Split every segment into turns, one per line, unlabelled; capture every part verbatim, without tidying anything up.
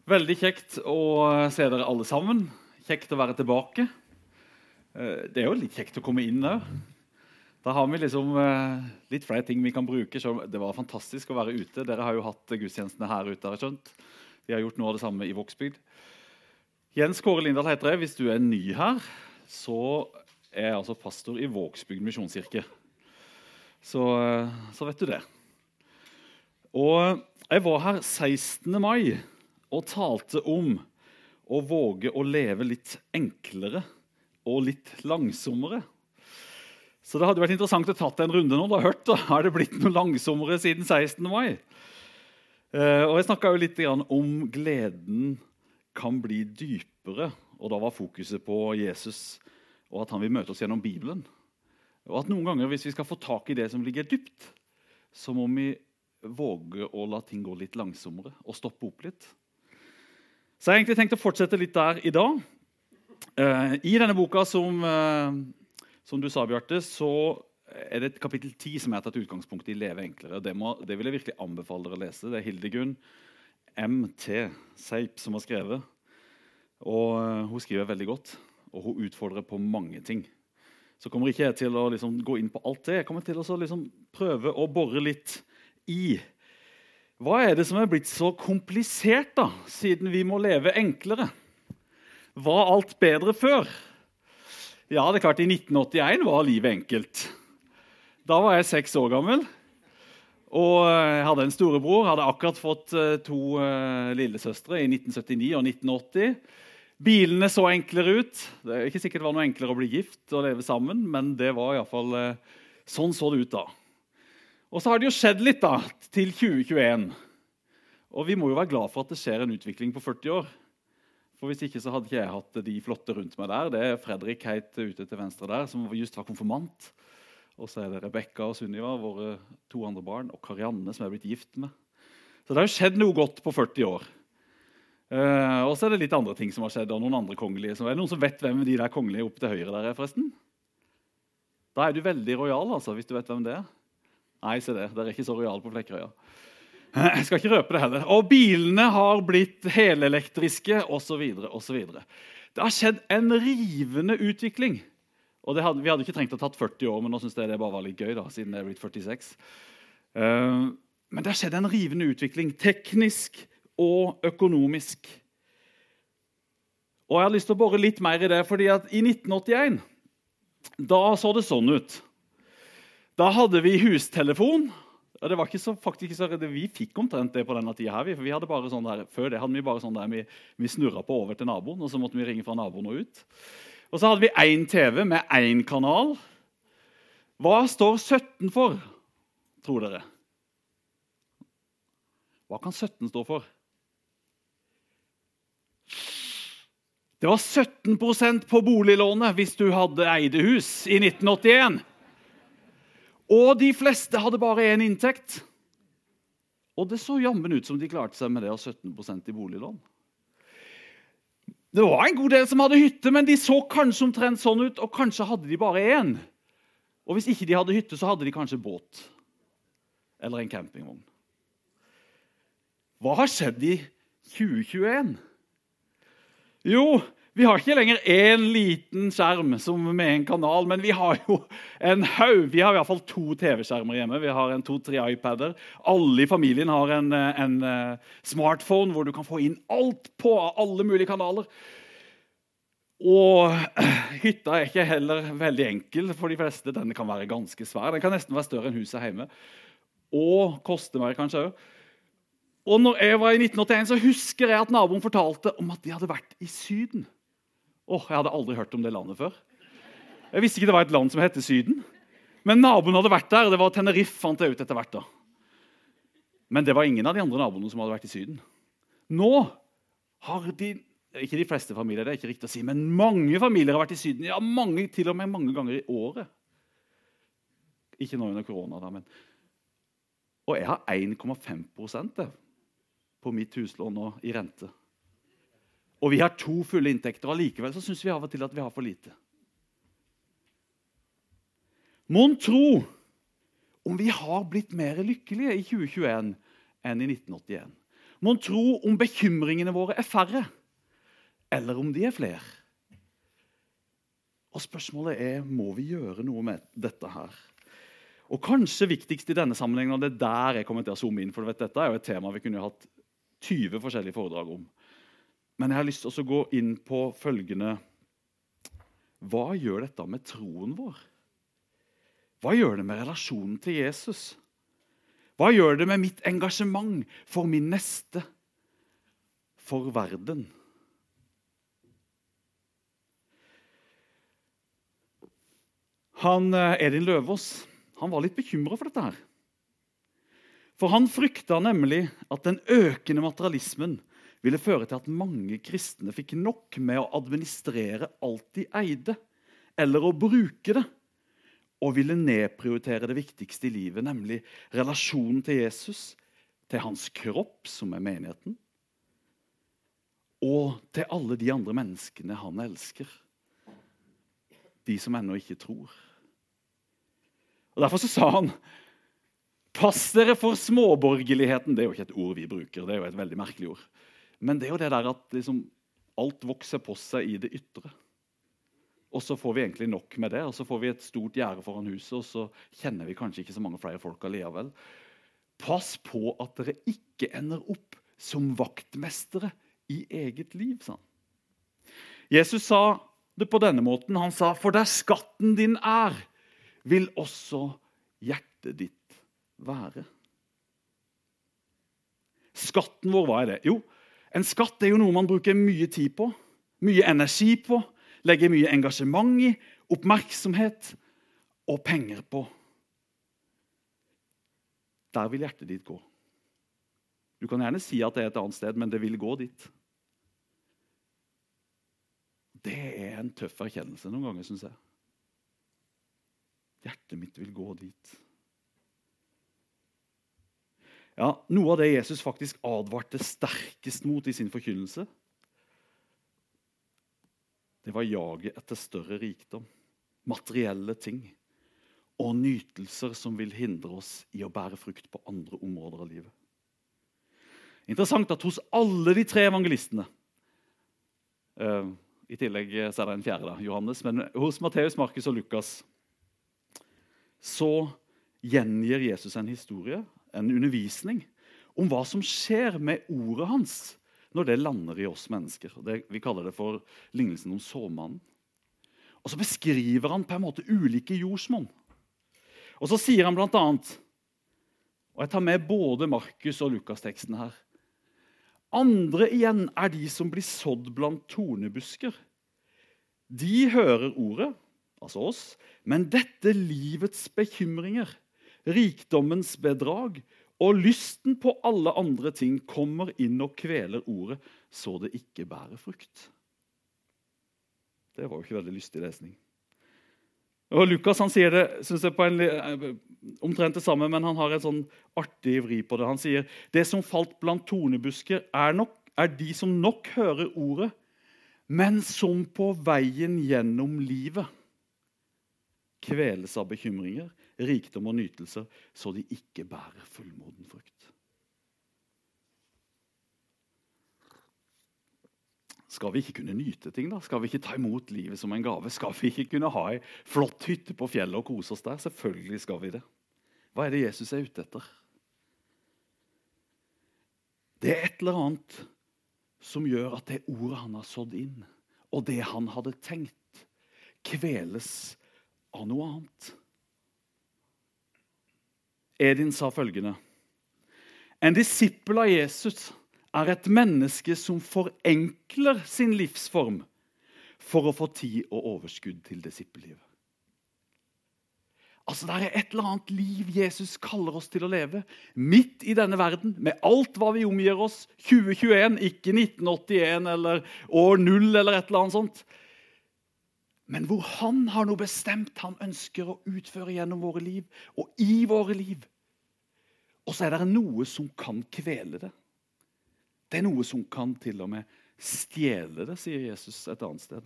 Veldig kjekt å se dere alle sammen. Kjekt å være tilbake. Det er jo litt kjekt å komme inn nå. Da har vi liksom litt flere ting vi kan bruke. Så det var fantastisk å være ute. Dere har jo hatt gudstjenestene her ute, har jeg skjønt. Vi har gjort noe av det samme i Vågsbygd. Jens Kåre Lindahl heter jeg. Hvis du er ny her, så er jeg altså pastor i Vågsbygd Misjonskirke. Så, så vet du det. Og jeg var her sekstende mai og talte om å våge å leve litt enklere og litt langsommere. Så det hadde vært interessant å tatt en runde nå. Du har hørt, da har det blitt noe langsommere siden sekstende mai. Uh, og jeg snakket jo litt om gleden kan bli dypere, og da var fokuset på Jesus, og at han vil møte oss gjennom Bibelen. Og at noen ganger, hvis vi skal få tak i det som ligger dypt, så må vi våge å la ting gå litt langsommere, og stoppe opp litt. Så jeg har egentlig tenkt å fortsette litt der i dag. Uh, I denne boka som, uh, som du sa, Bjarte, så er det et kapittel ti som er tatt utgangspunkt i Leve enklere. Det, må, det vil jeg virkelig anbefale dere å lese. Det er Hildegunn M T Seip som har skrevet. Og uh, hun skriver veldig godt, og hun utfordrer på mange ting. Så kommer ikke jeg til å liksom, gå inn på alt det. Jeg kommer til å liksom, prøve å bore litt i hva er det som er blitt så komplisert da, siden vi må leve enklere? Var alt bedre før? Ja, det er klart, i nitten åttien var livet enkelt. Da var jeg seks år gammel, og jeg hadde en storebror, hadde akkurat fått to lillesøstre i nitten syttini og nitten åtti. Bilene så enklere ut. Det er ikke sikkert det var noe enklere å bli gift og leve sammen, men det var i hvert fall, sånn så det ut da. Og så har det jo skjedd litt da, til tjue tjueen. Og vi må jo være glad for at det skjer en utvikling på førti år. For hvis ikke så hadde ikke jeg hatt de flotte rundt meg der. Det er Fredrik helt ute til venstre der, som just var konfirmant. Og så er det Rebecca og Sunniva, våre to andre barn, og Karianne som er blitt gift med. Så det har jo skjedd noe godt på førti år. Uh, og så er det litt andre ting som har skjedd, og noen andre kongelige. Så er det noen som vet hvem de der kongelige oppe til høyre der er, forresten? Da er du veldig royal, altså, hvis du vet hvem det er. Nei, se det. Det er ikke så royal på Flekkerøya. Jeg skal ikke røpe det heller. Og bilene har blitt helelektriske, og så videre, og så videre. Det har skjedd en rivende utvikling. Og det hadde, vi hadde ikke trengt å tatt førti år, men nå synes jeg det bare var litt gøy da, siden det er blitt førtiseks. Uh, men det har skjedd en rivende utvikling, teknisk og økonomisk. Og jeg har lyst til å bore litt mer i det, fordi at i nitten åttien, da så det sånn ut. Da hadde vi hustelefon, og det var ikke så, faktisk ikke så redde. Vi fikk omtrent det på denne tiden her, for vi hadde bare sånn der, før det hadde vi bare sånn der, vi, vi snurret på over til naboen, og så måtte vi ringe fra naboen og ut. Og så hadde vi en T V med en kanal. Hva står sytten for, tror dere? Hva kan sytten stå for? Det var sytten prosent på boliglånet hvis du hadde eide hus i nitten åttien. Og de fleste hadde bare en inntekt. Og det så jammen ut som de klarte seg med det av sytten prosent i boliglån. Det var en god del som hadde hytte, men de så kanskje omtrent sånn ut, og kanskje hadde de bare en. Og hvis ikke de hadde hytte, så hadde de kanskje båt. Eller en campingvogn. Hva har skjedd i tjue tjueen? Jo, vi har ikke lenger en liten skjerm som med en kanal, men vi har jo en haug. Vi har i hvert fall to T V-skjermer hjemme. Vi har en to-tre iPader. Alle i familien har en, en smartphone hvor du kan få inn alt på alle mulige kanaler. Og hytta er ikke heller veldig enkel for de fleste. Den kan være ganske svær. Den kan nesten være større enn huset hjemme. Og koste mer kanskje også. Og når jeg var i nitten åttien, så husker jeg at naboen fortalte om at de hadde vært i Syden. Åh, jeg hadde aldri hørt om det landet før. Jeg visste ikke det var et land som heter Syden. Men naboen hadde vært der, og det var Tenerife, fant jeg ut etter hvert da. Men det var ingen av de andre naboene som hadde vært i Syden. Nå har de, ikke de fleste familier, det er ikke riktig å si, men mange familier har vært i Syden. Ja, mange, til og med mange ganger i året. Ikke nå under korona da, men... Og jeg har en komma fem prosent på mitt huslån nå i rente. Og vi har to fulle inntekter, og likevel så synes vi av og til at vi har for lite. Mon tro om vi har blitt mer lykkelige i tjue tjueen enn i nitten åttien. Må tro om bekymringene våre er færre, eller om de er flere. Og spørsmålet er, må vi gjøre noe med dette her? Og kanskje viktigst i denne sammenhengen, og det er der jeg kommer til å zoome inn, for vet, dette er jo et tema vi kunne hatt tyve forskjellige foredrag om. Men jeg har lyst til å gå inn på følgende: hva gjør dette med troen vår? Hva gjør det med relasjonen til Jesus? Hva gjør det med mitt engasjement for min neste, for verden? Han, Edin Løvaas, han var litt bekymret for dette her. For han frykta nemlig at den økende materialismen ville føre til at mange kristne fikk nok med å administrere alt de eide, eller å bruke det, og ville nedprioritere det viktigste i livet, nemlig relasjonen til Jesus, til hans kropp, som er menigheten, og til alle de andre menneskene han elsker, de som ennå ikke tror. Og Derfor så sa han, pass dere for småborgerligheten. Det er jo ikke et ord vi bruker, det er jo et veldig merkelig ord. Men det er jo det der at liksom, alt vokser på seg i det ytre. Og så får vi egentlig nok med det, og så får vi et stort gjerde foran huset, og så kjenner vi kanskje ikke så mange flere folk alligevel. Pass på at dere ikke ender opp som vaktmestere i eget liv, sa han. Jesus sa det på denne måten. Han sa, for der skatten din er, vil også hjertet ditt være. Skatten vår, hva er det? Jo, en skatt er jo noe man bruker mye tid på, mye energi på, legger mye engasjement i, oppmerksomhet og penger på. Der vil hjertet ditt gå. Du kan gjerne si at det er et annet sted, men det vil gå dit. Det er en tøff erkjennelse noen ganger, synes jeg. Hjertet mitt vil gå dit. Ja, noe av det Jesus faktisk advarte sterkest mot i sin forkynnelse, det var jaget etter større rikdom, materielle ting og nytelser som vil hindre oss i å bære frukt på andre områder av livet. Interessant at hos alle de tre evangelistene, uh, i tillegg så er det en fjerde da, Johannes, men hos Matteus, Markus og Lukas, så gjengir Jesus en historie, en undervisning, om hva som skjer med ordet hans, når det lander i oss mennesker. Det, vi kaller det for lignelsen om såmannen. Og så beskriver han på en måte ulike jordsmonn. Og så sier han blant annet, og jeg tar med både Markus og Lukas-teksten her, andre igjen er de som blir sådd blant tornebusker. De hører ordet, altså oss, men dette livets bekymringer, rikdommens bedrag, og lysten på alle andre ting kommer inn og kveler ordet, så det ikke bærer frukt. Det var jo ikke veldig lystig lesning. Og Lukas han sier det, synes jeg, på en, omtrent det samme, men han har en sånn artig vri på det. Han sier, det som falt blant tornebusker er, nok, er de som nok hører ordet, men som på veien gjennom livet kveles av bekymringer, rikdom og nytelser, så de ikke bærer fullmoden frukt. Skal vi ikke kunne nyte ting da? Skal vi ikke ta imot livet som en gave? Skal vi ikke kunne ha en flott hytte på fjellet og kose oss der? Selvfølgelig skal vi det. Hva er det Jesus er ute etter? Det er et eller annet som gjør at det ordet han har sådd inn, og det han hadde tenkt, kveles av noe annet. Edin sa følgende, en disippel av Jesus er et menneske som forenkler sin livsform for å få tid og overskudd til disippellivet. Altså, det er et eller annet liv Jesus kaller oss til å leve, midt i denne verden, med alt hva vi omgir oss, tjue tjueen, ikke nitten åttien eller år null eller et eller annet sånt. Men hvor han har noe bestemt han ønsker å utføre gjennom våre liv, og i våre liv. Og så er det noe som kan kvele det. Det er noe som kan til og med stjele det, sier Jesus et annet sted.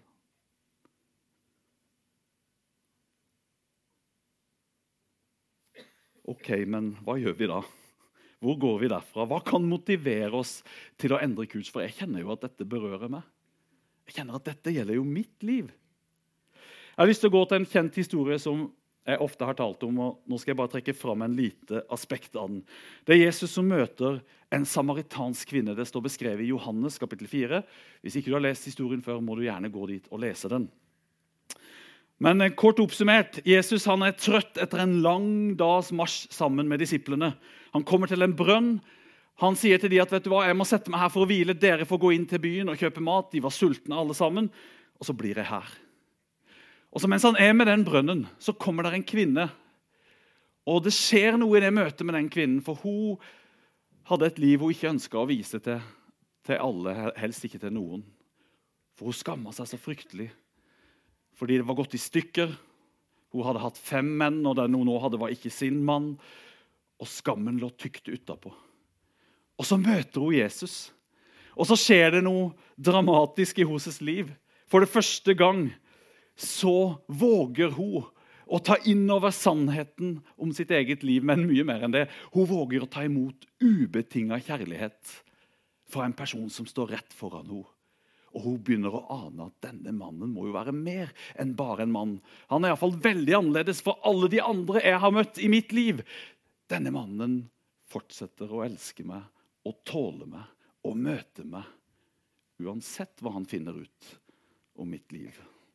Ok, men hva gjør vi da? Hvor går vi derfra? Hva kan motivere oss til å endre kurs? For jeg kjenner jo at dette berører meg. Jeg kjenner at dette gjelder jo mitt liv. Jeg har lyst til å gå til en kjent historie som jeg ofte har talt om, og nå skal jeg bare trekke fram en lite aspekt av den. Det er Jesus som møter en samaritansk kvinne. Det står beskrevet i Johannes kapittel fire. Hvis ikke du har lest historien før, må du gjerne gå dit og lese den. Men kort oppsummert, Jesus han er trøtt etter en lang dags marsj sammen med disiplene. Han kommer til en brønn. Han sier til de at vet du hva, jeg må sette meg her for å hvile. Dere får gå inn til byen og kjøpe mat. De var sultne alle sammen. Og så blir jeg her. Og så mens han er med den brønnen, så kommer der en kvinne. Og det skjer noe i det møtet med den kvinnen, for hun hadde et liv hun ikke ønsket å vise til, til alle, helst ikke til noen. For hun skammet seg så fryktelig. Fordi det var gått i stykker. Hun hadde hatt fem menn, og den hun nå hadde var ikke sin mann. Og skammen lå tykt utapå. Og så møter hun Jesus. Og så skjer det noe dramatisk i hennes liv. For det første gang så våger hun å ta inn over sannheten om sitt eget liv, men mye mer enn det. Hun våger å ta imot ubetinget kjærlighet fra en person som står rett foran henne. Og hun begynner å ane at denne mannen må jo være mer enn bare en mann. Han er i hvert fall veldig annerledes for alle de andre jeg har møtt i mitt liv. Denne mannen fortsetter å elske meg og tåle meg og møte meg, uansett hva han finner ut om mitt liv.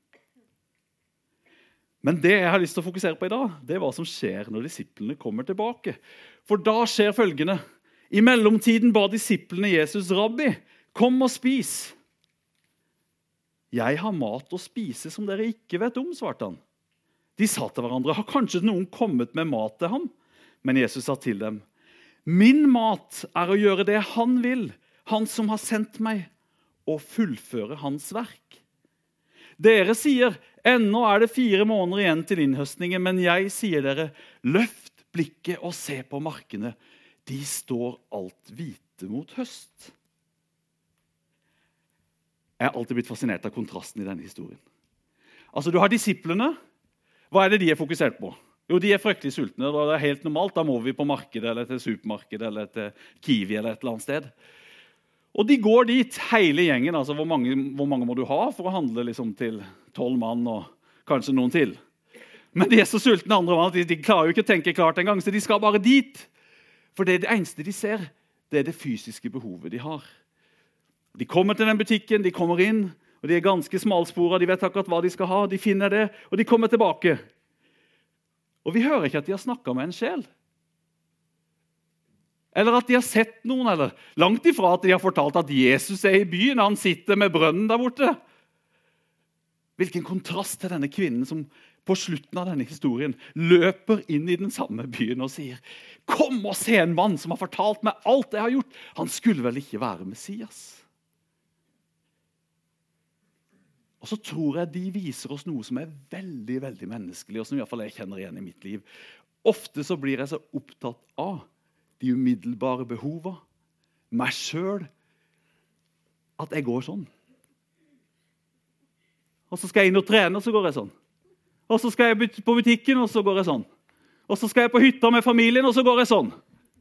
Men det jeg har lyst til å fokusere på i dag, det er hva som skjer når disiplene kommer tilbake. For da skjer følgende. I mellomtiden ba disiplene Jesus, «Rabbi, kom og spis.» «Jeg har mat å spise som dere ikke vet om», svarte han. De sa til hverandre, «Har kanskje noen kommet med mat til ham?» Men Jesus sa til dem, «Min mat er å gjøre det han vil, han som har sendt meg, og fullføre hans verk. Dere sier, ennå er det fire måneder igjen til innhøstningen, men jeg sier dere, løft blikket og se på markene. De står alt hvite mot høst.» Jeg har alltid blitt fascinert av kontrasten i denne historien. Altså, du har disiplene. Hva er det de er fokusert på? Jo, de er fryktelig sultne, og det er helt normalt. Da må vi på markedet, eller til supermarkedet, eller til Kiwi, eller et eller annet sted. Og de går dit, hele gjengen. Altså, hvor mange, hvor mange må du ha for å handle liksom, til tolv mann, og kanskje noen til? Men de er så sultne andre mann, de, de klarer jo ikke å tenke klart en gang, så de skal bare dit. For det er det eneste de ser, det er det fysiske behovet de har. De kommer til den butikken, de kommer inn, og de er ganske smalsporet, de vet akkurat hva de skal ha, de finner det, og de kommer tilbake. Og vi hører ikke at de har snakket med en sjel. Eller at de har sett noen, eller langt ifra at de har fortalt at Jesus er i byen, han sitter med brønnen der borte. Hvilken kontrast til denne kvinnen som på slutten av denne historien løper inn i den samme byen og sier, «Kom og se en mann som har fortalt meg alt jeg har gjort. Han skulle vel ikke være Messias?» Og så tror jeg de viser oss noe som er veldig, veldig menneskelig, og som i hvert fall jeg kjenner igjen i mitt liv. Ofte så blir jeg så opptatt av de umiddelbare behovene, meg selv, at jeg går sånn. Og så skal jeg inn og trene, og så går jeg sånn. Og så skal jeg på butikken, og så går jeg sånn. Og så skal jeg på hytta med familien, og så går jeg sånn.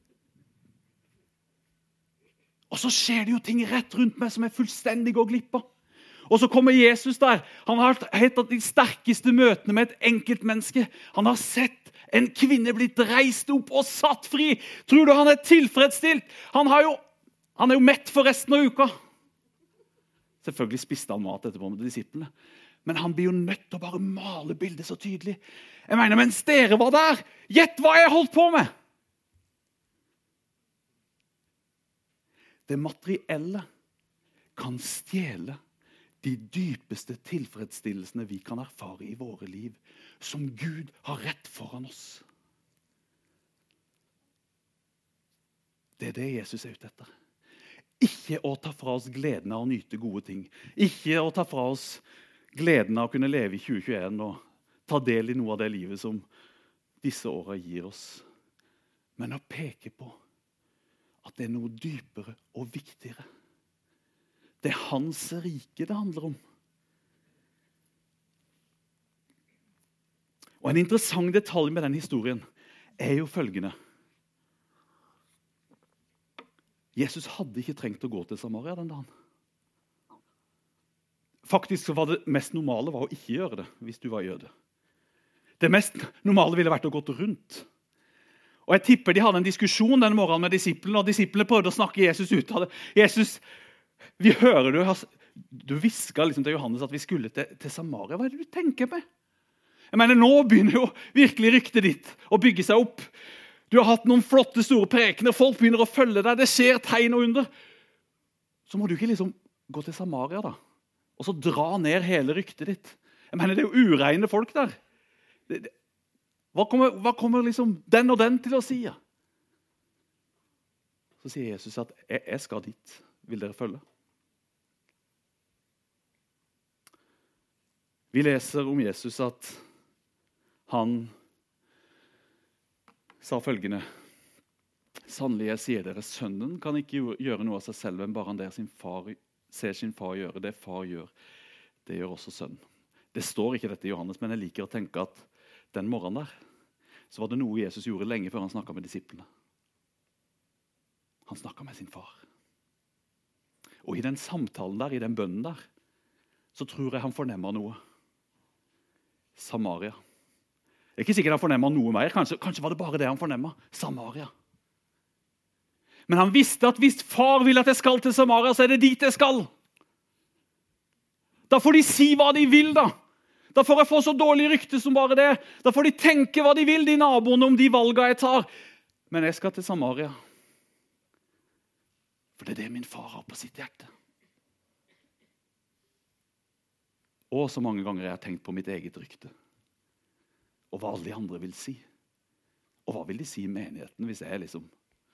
Og så skjer det jo ting rett rundt meg som er fullstendig går glipp av. Og så kommer Jesus der. Han har hatt de sterkeste møtene med et enkelt menneske. Han har sett en kvinne blitt reist opp og satt fri. Tror du han er tilfredsstilt? Han, har jo, han er jo mett for resten av uka. Selvfølgelig spiste han mat etterpå med disiplene. Men han blir jo nødt til å bare male bildet så tydelig. Jeg mener, mens dere var der, gjett hva jeg holdt på med! Det materielle kan stjele de dypeste tilfredsstillelsene vi kan erfare i våre liv, som Gud har rett foran oss. Det er det Jesus er ute etter. Ikke å ta fra oss gleden av å nyte gode ting. Ikke å ta fra oss gleden av å kunne leve i tjue tjueen og ta del i noe av det livet som disse årene gir oss. Men å peke på at det er noe dypere og viktigere. Det er hans rike det handler om. Og en interessant detalj med den historien er jo følgende. Jesus hadde ikke trengt å gå til Samaria den dagen. Faktisk så var det mest normale var å ikke gjøre det hvis du var jøde. Det mest normale ville vært å gå rundt. Og jeg tipper de hadde en diskusjon denne morgenen med disiplene, og disiplene prøvde å snakke Jesus ut av det. Jesus, vi hører du, du visket liksom til Johannes at vi skulle til, til Samaria. Hva er det du tenker med? Jeg mener, nå begynner jo virkelig ryktet ditt å bygge seg opp. Du har hatt noen flotte, store prekener, folk begynner å følge deg, det skjer tegn og under. Så må du ikke liksom gå til Samaria da, og så dra ned hele ryktet ditt. Jeg mener, det er jo ureine folk der. Det, det, hva, kommer, hva kommer liksom den og den til å si? Så sier Jesus at jeg, jeg skal dit. Vil dere følge? Vi leser om Jesus at han sa følgende: «Sannelig, jeg sier dere, sønnen kan ikke gjøre noe av seg selv, men bare han der sin far, ser sin far gjøre. Det far gjør, det gjør også sønnen.» Det står ikke dette i Johannes, men jeg liker å tenke at den morgenen der, så var det noe Jesus gjorde lenge før han snakket med disiplene. Han snakket med sin far. Og i den samtalen der, i den bønnen der, så tror jeg han fornemmer noe. Samaria. Det er ikke sikkert han fornemmer noe mer. Kanskje, kanskje var det bare det han fornemmer. Samaria. Men han visste at hvis far vil at jeg skal til Samaria, så er det dit jeg skal. Da får de si hva de vil da. Da får jeg få så dårlig rykte som bare det. Da får de tenke hva de vil, de naboene, om de valgene jeg tar. Men jeg skal til Samaria. For det er det min far har på sitt hjerte. Og så mange ganger jeg har tenkt på mitt eget rykte. Og hva alle de andre vil si. Og hva vil de si i menigheten hvis jeg liksom...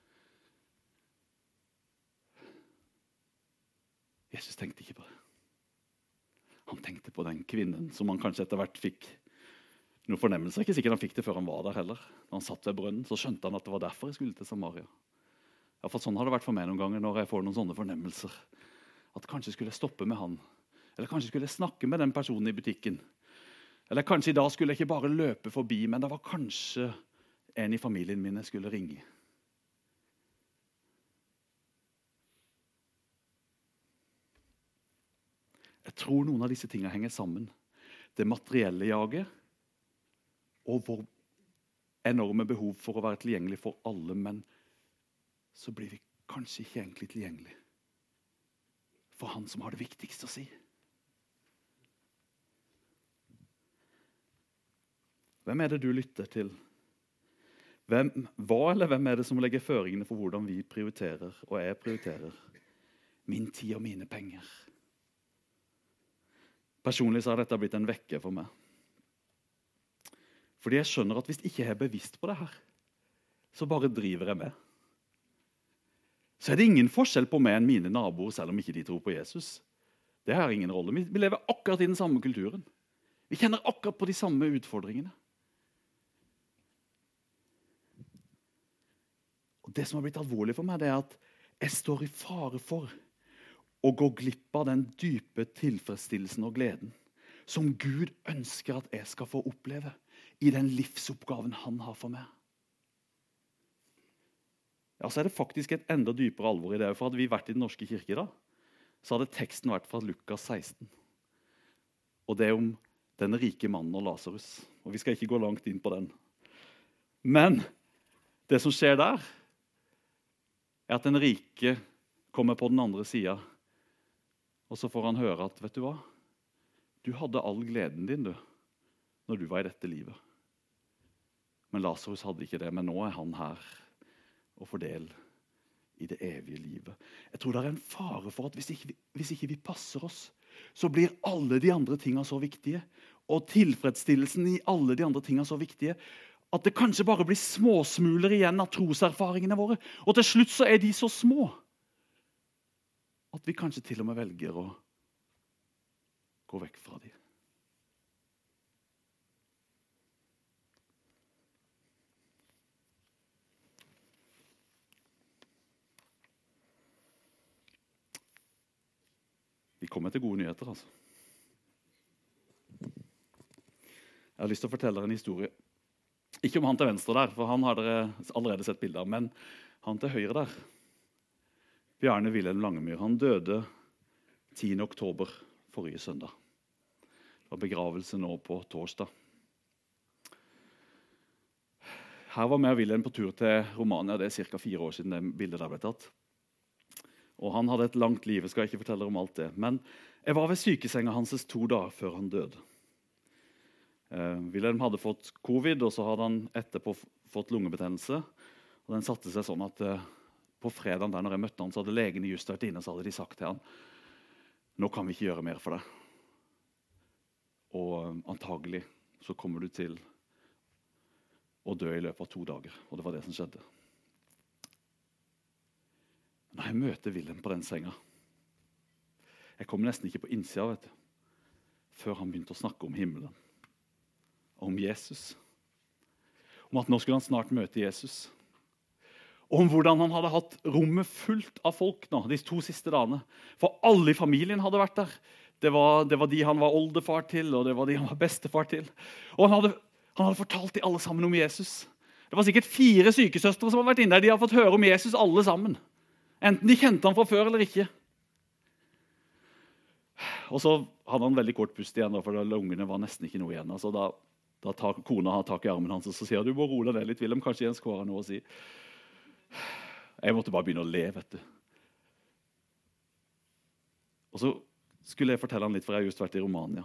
Jesus tenkte ikke på det. Han tenkte på den kvinnen som han kanskje etter hvert fikk noen fornemmelser. Ikke sikkert han fikk det før han var der heller. Når han satt ved brønnen, så skjønte han at det var derfor jeg skulle til Samaria. Ja, for sånn har det vært for meg noen ganger når jeg får noen sånne fornemmelser. At kanskje skulle jeg stoppe med han. Eller kanskje skulle jeg snakke med den personen i butikken. Eller kanskje i dag skulle jeg ikke bare løpe forbi, men det var kanskje en i familien min jeg skulle ringe. Jeg tror noen av disse tingene henger sammen. Det materielle jaget og vår enorme behov for å være tilgjengelig for alle, men så blir vi kanskje ikke egentlig tilgjengelig for han som har det viktigste å si. Hvem er det du lytter til? Hvem, hva eller hvem er det som legger føringene for hvordan vi prioriterer, og jeg prioriterer min tid og mine penger? Personlig så har dette blitt en vekke for meg. Fordi jeg skjønner at hvis ikke jeg er bevisst på det her, så bare driver jeg med. Så er det ingen forskjell på meg enn mine naboer, selv om ikke de tror på Jesus. Det har ingen rolle. Vi lever akkurat i den samme kulturen. Vi kjenner akkurat på de samme utfordringene. Og det som har blitt alvorlig for meg, det er at jeg står i fare for å gå glipp av den dype tilfredsstillelsen og gleden som Gud ønsker at jeg skal få oppleve i den livsoppgaven han har for meg. Ja, så er det faktisk et enda dypere alvor i det. For hadde vi vært i den norske kirke da, så hadde teksten vært fra Lukas seksten. Og det er om den rike mannen og Lazarus. Og vi skal ikke gå langt inn på den. Men det som skjer der, er at den rike kommer på den andre siden, og så får han høre at, vet du hva? Du hadde all gleden din, du, når du var i dette livet. Men Lazarus hadde ikke det, men nå er han her og fordel i det evige livet. Jeg tror det er en fare for at hvis ikke, vi, hvis ikke vi passer oss, så blir alle de andre tingene så viktige, og tilfredsstillelsen i alle de andre tingene så viktige, at det kanskje bare blir småsmuler igjen av troserfaringene våre. Og til slutt så er de så små, at vi kanskje til og med velger å gå vekk fra dem. Vi kommer til gode nyheter, altså. Jeg har lyst til å fortelle dere en historie. Ikke om han til venstre der, for han har dere allerede sett bilder av, men han til høyre der. Bjarne Wilhelm Langemyr, han døde tiende oktober forrige søndag. Det var begravelse nå på torsdag. Her var vi og Wilhelm på tur til Romania. Det er cirka fire år siden det bildet der ble tatt. Og han hadde et langt liv, jeg skal ikke fortelle om alt det. Men jeg var ved sykesenga hans to dager før han døde. Eh, Wilhelm hadde fått covid, og så hadde han etterpå fått lungebetennelse. Og den satte seg sånn at eh, på fredagen der når jeg møtte han, så hadde legene just vært inne, så hadde de sagt til han, nå kan vi ikke gjøre mer for deg. Og eh, antagelig så kommer du til å dø i løpet av to dager. Og det var det som skjedde. Når jeg møter Wilhelm på den senga, jeg kom nesten ikke på innsida, vet du, før han begynte å snakke om himmelen, om Jesus, om at nå skulle han snart møte Jesus, og om hvordan han hadde hatt rommet fullt av folk nå, de to siste dagene. For alle i familien hadde vært der. Det var, det var de han var oldefar til, og det var de han var bestefar til. Og han hadde, han hadde fortalt de alle sammen om Jesus. Det var sikkert fire sykesøstre som hadde vært inne der. De hadde fått høre om Jesus alle sammen. Enten de kjente han fra før eller ikke. Og så hadde han veldig kort pust igjen, for lungene var nesten ikke noe igjen. Altså da, da tar kona har tak i armen hans, og så sier du må roe deg litt, Wilhelm, kanskje Jens Kåre har noe å si. Jeg måtte bare begynne å le, vet du. Og så skulle jeg fortelle han litt, for jeg har just vært i Romania.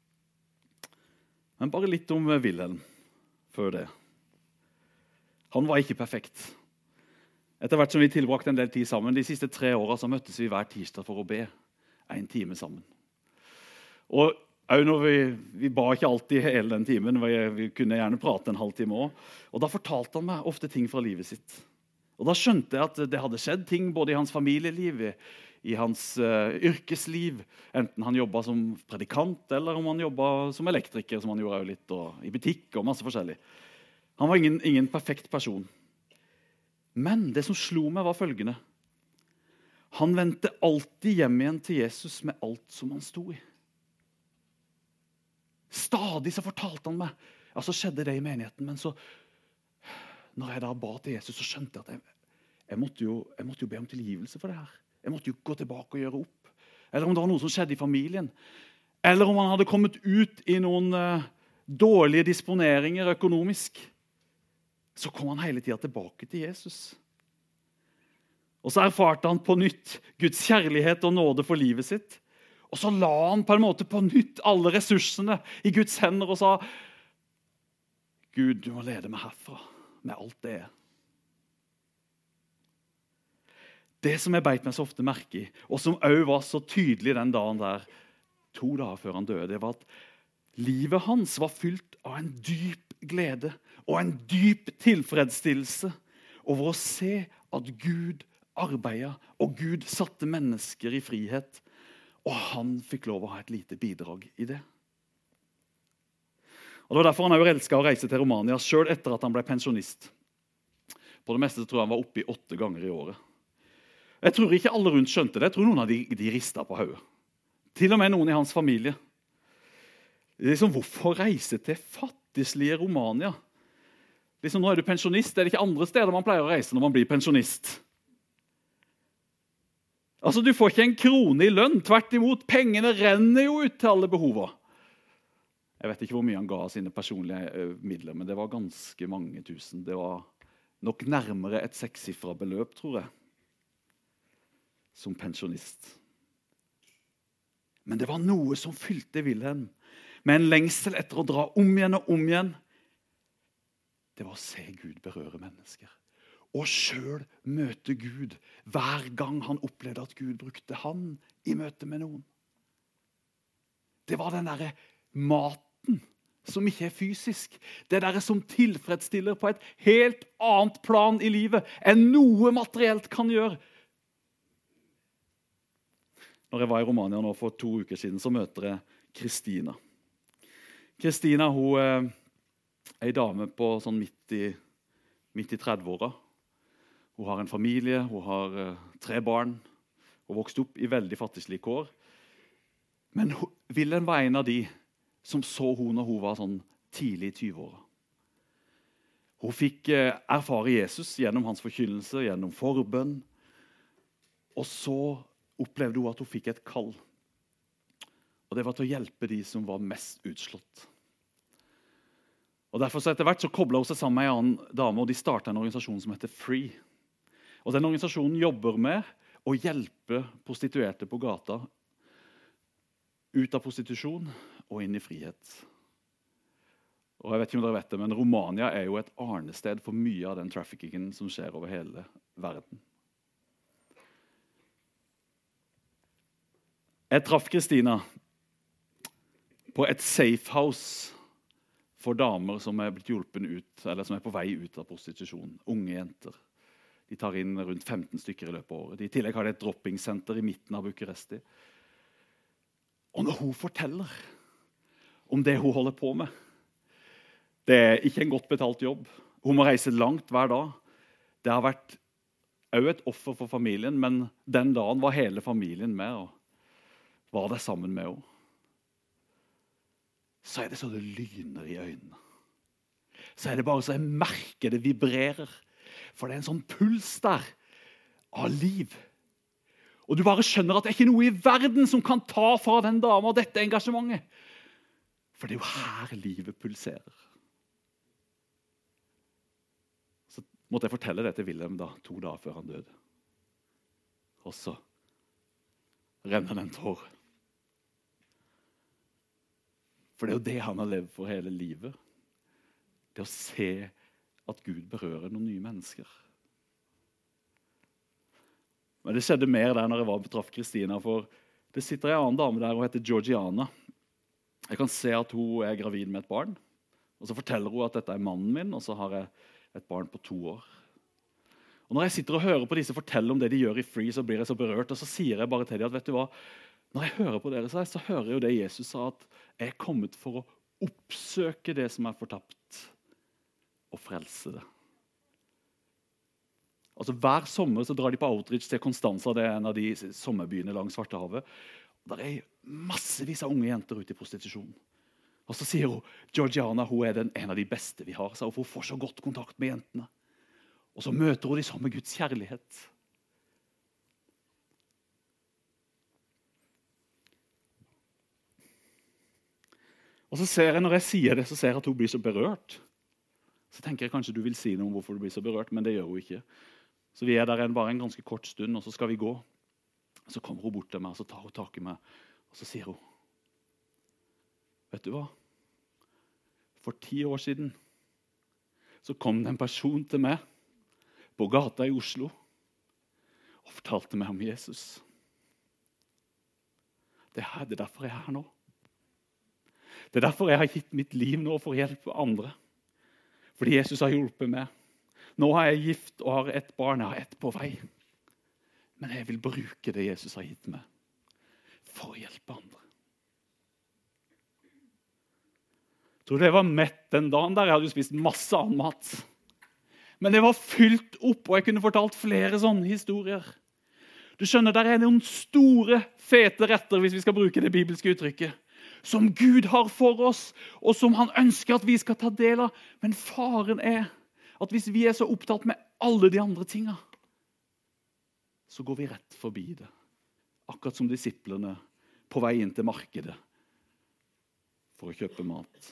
Men bare litt om Wilhelm før det. Han var ikke perfekt. Etter hvert som vi tilbrakte en del tid sammen, de siste tre årene så møttes vi hver tirsdag for å be en time sammen. Og når vi, vi ba ikke alltid hele den timen, vi, vi kunne gjerne prate en halv time også. Og da fortalte han meg ofte ting fra livet sitt. Og da skjønte jeg at det hadde skjedd ting både i hans familieliv, i, i hans uh, yrkesliv, enten han jobbet som predikant eller om han jobbet som elektriker, som han gjorde jo litt, og i butikk og masse forskjellig. Han var ingen, ingen perfekt person. Men det som slo meg var følgende. Han vendte alltid hjem igjen til Jesus med alt som han sto i. Stadig så fortalte han meg, ja, så skjedde det i menigheten, men så, når jeg da ba til Jesus, så skjønte jeg at jeg, jeg, måtte jo, jeg måtte jo be om tilgivelse for det her. Jeg måtte jo gå tilbake og gjøre opp. Eller om det var noe som skjedde i familien. Eller om han hadde kommet ut i noen uh, dårlige disponeringer økonomisk. Så kom han hele tiden tilbake til Jesus. Og så erfarte han på nytt Guds kjærlighet og nåde for livet sitt. Og så la han på en måte på nytt alle ressursene i Guds hender og sa, Gud, du må lede meg herfra med alt det er. Det som jeg beit meg så ofte merke i, og som også var så tydelig den dagen der, to dager før han døde, det var at livet hans var fylt av en dyp glede og en dyp tilfredsstillelse over å se at Gud arbeidet, og Gud satte mennesker i frihet, og han fikk lov å ha et lite bidrag i det. Og Det var derfor han også elsket å reise til Romania, selv etter at han ble pensjonist. På det meste tror jeg han var oppe i åtte ganger i året. Jeg tror ikke alle rundt skjønte det. Jeg tror noen av de, de ristet på hodet. Til og med noen i hans familie. Liksom, hvorfor reise til fattigslige Romania? Liksom, nå er du pensjonist, det er det ikke andre steder man pleier å reise når man blir pensjonist. Altså, du får ikke en krone i lønn. Tvert imot, pengene renner jo ut til alle behover. Jeg vet ikke hvor mye han ga av sine personlige midler, men det var ganske mange tusen. Det var nok nærmere et sekssiffret beløp, tror jeg, som pensjonist. Men det var noe som fylte Wilhelm, med en lengsel etter å dra om igjen og om igjen. Det var å se Gud berøre mennesker. Og selv møte Gud hver gang han opplevde at Gud brukte han i møte med noen. Det var den der maten som ikke er fysisk. Det der som tilfredsstiller på et helt annet plan i livet enn noe materielt kan gjøre. Når jeg var i Romania nå for to uker siden, så møter jeg Kristina. Kristina, hun er en dame på sånn midt i, midt i tredve-åra. Hun har en familie, hun har uh, tre barn. Hun vokste opp i veldig fattigslige kår. Men hun, Wilhelm var en av de som så hun når hun var sånn tidlig i tyve-åra. Hun fikk uh, erfare Jesus gjennom hans forkynnelse, gjennom forbønn. Og så opplevde hun at hun fikk et kall. Og det var til å hjelpe de som var mest utslått. Og derfor så etter hvert så koblet hun seg sammen med en annen dame, og de startet en organisasjon som heter Free. Og den organisasjonen jobber med å hjelpe prostituerte på gata ut av prostitusjon og inn i frihet. Og jeg vet ikke om dere vet det, men Romania er jo et arnested for mye av den traffickingen som skjer over hele verden. Jeg traff Kristina på et safe house for damer som er blitt hjulpet ut, eller som er på vei ut av prostitusjon. Unge jenter. De tar inn rundt femten stykker i løpet av året. I tillegg har de et droppingssenter i midten av Bukuresti. Og når hun forteller om det hun holder på med, det er ikke en godt betalt jobb. Hun må reise langt hver dag. Det har vært også et offer for familien, men den dagen var hele familien med og var der sammen med henne. Så er det så det lyner i øynene. Så er det bare så jeg merker det vibrerer. For det er en sånn puls der av liv. Og du bare skjønner at det er ikke noe i verden som kan ta fra den dama og dette engasjementet. For det er jo her livet pulserer. Så måtte jeg fortelle det til Wilhelm da, to dager før han døde. Og så renner den tår. For det er jo det han har levd for hele livet. Det å se at Gud berører noen nye mennesker. Men det skjedde mer der når jeg var betraff Kristina, for det sitter en annen dame der og heter Georgiana. Jeg kan se at hun er gravid med et barn, og så forteller hun at dette er mannen min, og så har jeg et barn på to år. Og når jeg sitter og hører på disse fortelle om det de gjør i Free, så blir jeg så berørt, og så sier jeg bare til dem at vet du hva, når jeg hører på dere, så hører jeg jo det Jesus sa, at jeg er kommet for å oppsøke det som er fortapt, og frelse det. Altså Hver sommer så drar de på outreach til Konstanza, det er en av de sommerbyene langs Svartehavet. Og der er massevis av unge jenter ute i prostitusjon. Og så sier hun, Georgiana, hun er den en av de beste vi har, så hun får så godt kontakt med jentene. Og så møter hun de samme Guds kjærlighet. Og så ser jeg, når jeg sier det, så ser jeg at hun blir så berørt. Så tenker jeg kanskje du vil si noe om hvorfor du blir så berørt, men det gjør hun ikke. Så vi er der en, bare en ganske kort stund, og så skal vi gå. Så kommer hun bort til meg, og så tar hun tak i meg, og så sier hun, vet du hva? For ti år siden så kom det en person til meg på gata i Oslo og fortalte meg om Jesus. Det er derfor jeg er her nå. Det er derfor jeg har gitt mitt liv nå for å hjelpe andre. Fordi Jesus har hjulpet meg. Nå har jeg gift og har ett barn, jeg har ett på vei. Men jeg vil bruke det Jesus har gitt meg for å hjelpe andre. Jeg tror det var mett den dagen der. Jeg hadde jo spist masse annen mat. Men det var fylt opp, og jeg kunne fortalt flere sånne historier. Du skjønner, der er noen store, fete retter, hvis vi skal bruke det bibelske uttrykket, som Gud har for oss, og som han ønsker at vi skal ta del av. Men faren er at hvis vi er så opptatt med alle de andre tingene, så går vi rett forbi det. Akkurat som disiplene på vei inn til markedet for å kjøpe mat.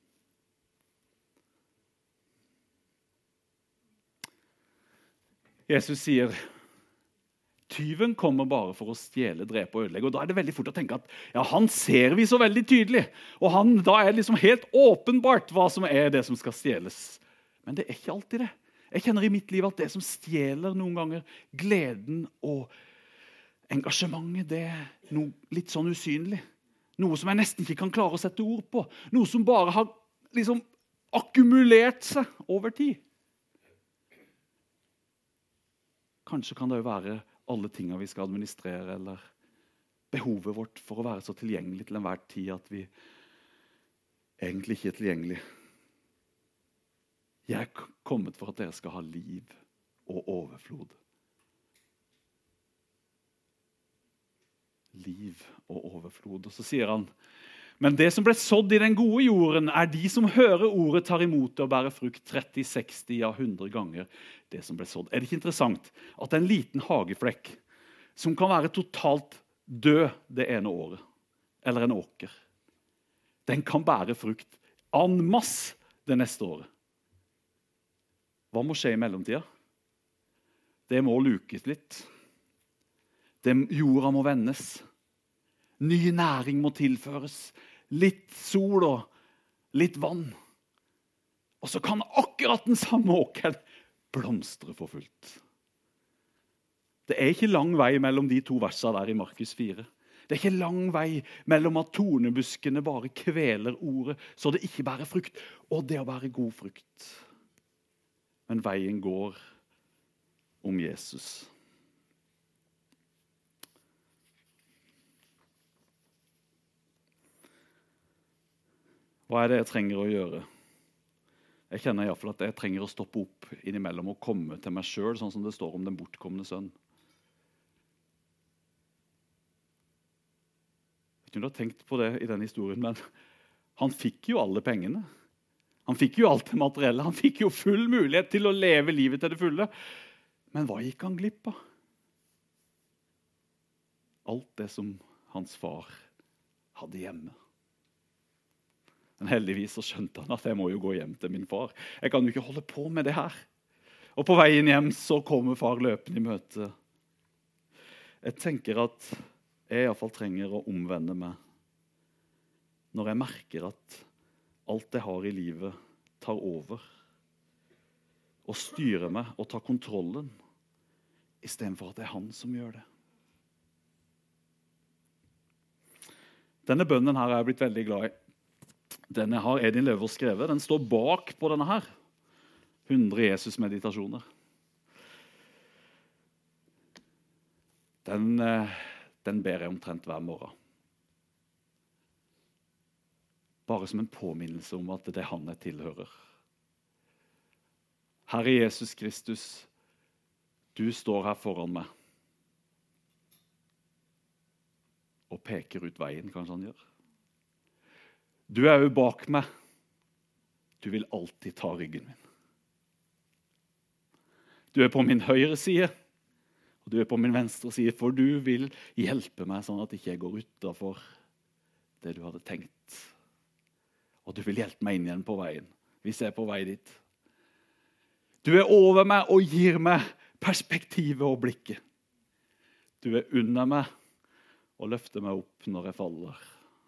Jesus sier, tyven kommer bare for å stjele, drepe og ødelegge. Og da er det veldig fort å tenke at ja, han ser vi så veldig tydelig. Og han, da er det liksom helt åpenbart hva som er det som skal stjeles. Men det er ikke alltid det. Jeg kjenner i mitt liv at det som stjeler noen ganger gleden og engasjementet, det er noe litt sånn usynlig. Noe som jeg nesten ikke kan klare å sette ord på. Noe som bare har liksom akkumulert seg over tid. Kanskje kan det jo være alle tingene vi skal administrere, eller behovet vårt for å være så tilgjengelig til enhver tid at vi egentlig ikke er tilgjengelige. Jeg er kommet for at dere skal ha liv og overflod. Liv og overflod. Og så sier han, men det som ble sådd i den gode jorden, er de som hører ordet, tar imot det og bærer frukt tretti, seksti, ja hundre ganger det som ble sådd. Er det ikke interessant at en liten hageflekk som kan være totalt død det ene året, eller en åker. Den kan bære frukt en masse det neste året. Hva må skje i mellomtiden? Det må lukes litt. Det, jorda må vendes. Ny næring må tilføres. Litt sol og litt vann. Og så kan akkurat den samme åkeren blomstre for fullt. Det er ikke lang vei mellom de to versene der i Markus fire. Det er ikke lang vei mellom at tornebuskene bare kveler ordet, så det ikke bærer frukt, og det å bære god frukt. Men veien går om Jesus. Hva er det jeg trenger å gjøre? Jeg kjenner i hvert fall at jeg trenger å stoppe opp innimellom og komme til meg selv, sånn som det står om den bortkomne sønn. Jeg kunne ha tenkt på det i denne historien, men han fikk jo alle pengene. Han fikk jo alt det materielle. Han fikk jo full mulighet til å leve livet til det fulle. Men hva gikk han glipp av? Alt det som hans far hadde hjemme. Men heldigvis så skjønte han at jeg må jo gå hjem til min far. Jeg kan jo ikke holde på med det her. Og på veien hjem så kommer far løpende i møte. Jeg tenker at jeg i hvert fall trenger å omvende meg når jeg merker at alt jeg har i livet tar over og styrer meg og tar kontrollen i stedet for at det er han som gjør det. Denne bønnen her har jeg blitt veldig glad i. Denne har Edin Løvås skrevet. Den står bak på denne her. hundre Jesus-meditasjoner. Den, den ber jeg omtrent hver morgen. Bare som en påminnelse om at det er han jeg tilhører. Herre Jesus Kristus, du står her foran meg og peker ut veien, kanskje han gjør. Du er jo bak meg. Du vil alltid ta ryggen min. Du er på min høyre side, og du er på min venstre side, for du vil hjelpe meg sånn at jeg ikke går utenfor det du hadde tenkt. Og du vil hjelpe meg inn igjen på veien, hvis jeg er på vei dit. Du er over meg og gir meg perspektivet og blikket. Du er under meg og løfter meg opp når jeg faller.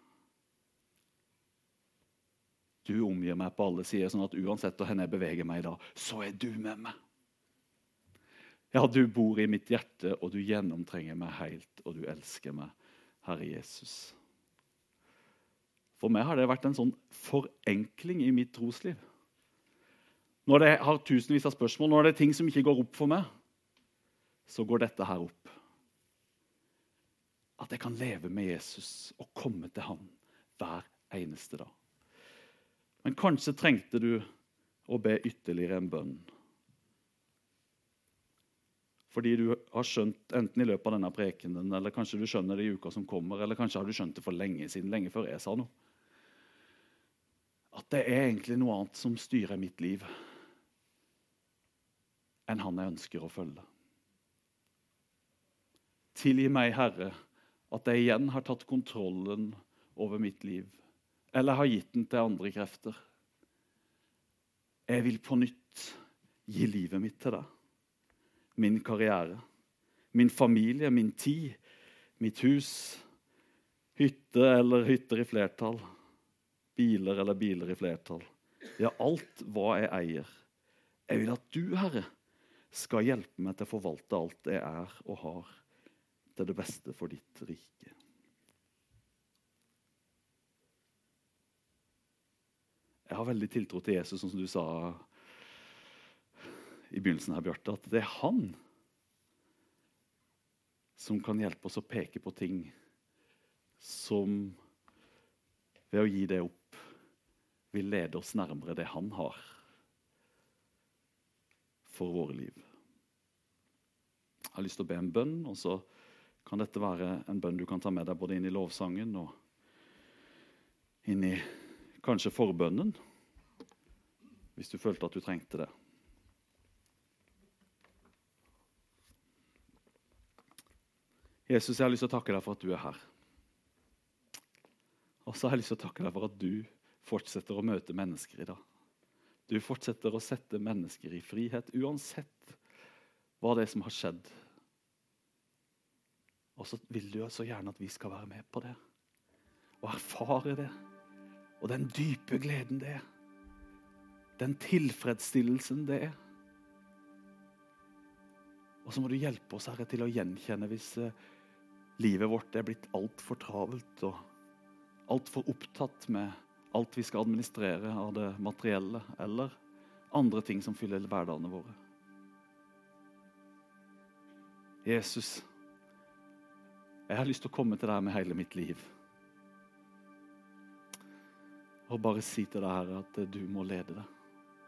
Du omgir meg på alle sider, sånn at uansett hvor jeg beveger meg i dag, så er du med meg. Ja, du bor i mitt hjerte, og du gjennomtrenger meg helt, og du elsker meg, Herre Jesus. For meg har det vært en sånn forenkling i mitt trosliv. Når jeg har tusenvis av spørsmål, når det er ting som ikke går opp for meg, så går dette her opp. At jeg kan leve med Jesus og komme til han hver eneste dag. Men kanskje trengte du å be ytterligere en bønn. Fordi du har skjønt, enten i løpet av denne prekenen, eller kanskje du skjønner det i uka som kommer, eller kanskje har du skjønt det for lenge siden, lenge før jeg sa noe. At det er egentlig noe annet som styrer mitt liv, enn han jeg ønsker å følge. Tilgi meg, Herre, at jeg igjen har tatt kontrollen over mitt liv, eller har gitt den til andre krefter. Jeg vil på nytt gi livet mitt til deg. Min karriere, min familie, min tid, mitt hus, hytte eller hytter i flertall, biler eller biler i flertall. Ja, alt hva jeg eier. Jeg vil at du, Herre, skal hjelpe meg til å forvalte alt jeg er og har til det beste for ditt rike. Jeg har veldig tiltro til Jesus, som du sa i begynnelsen her, Bjørte, at det er han som kan hjelpe oss å peke på ting som ved å gi det opp vil lede oss nærmere det han har for våre liv. Jeg har lyst til å be en bønn, og så kan dette være en bønn du kan ta med deg både inn i lovsangen og inn i kanskje forbønnen, hvis du følte at du trengte det. Jesus, jeg har lyst til å takke deg for at du er her. Og så har jeg lyst til å takke deg for at du fortsetter å møte mennesker i dag. Du fortsetter å sette mennesker i frihet, uansett hva det er som har skjedd. Og så vil du så gjerne at vi skal være med på det. Og erfare det. Og den dype gleden det er. Den tilfredsstillelsen det er. Og så må du hjelpe oss, Herre, til å gjenkjenne hvis eh, livet vårt er blitt alt for travelt og alt for opptatt med alt vi skal administrere av det materielle eller andre ting som fyller hverdagene våre. Jesus, jeg har lyst til å komme til deg med hele mitt liv. Og bare si til deg, Herre, at du må lede det.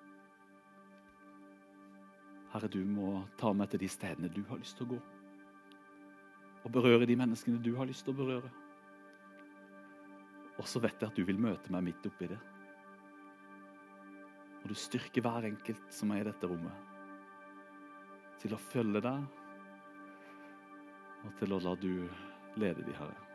Herre, du må ta meg til de stedene du har lyst til å gå. Og berøre de menneskene du har lyst til å berøre. Og så vet jeg at du vil møte meg midt oppi det. Og du styrker hver enkelt som er i dette rommet. Til å følge deg. Og til å la du lede de, Herre.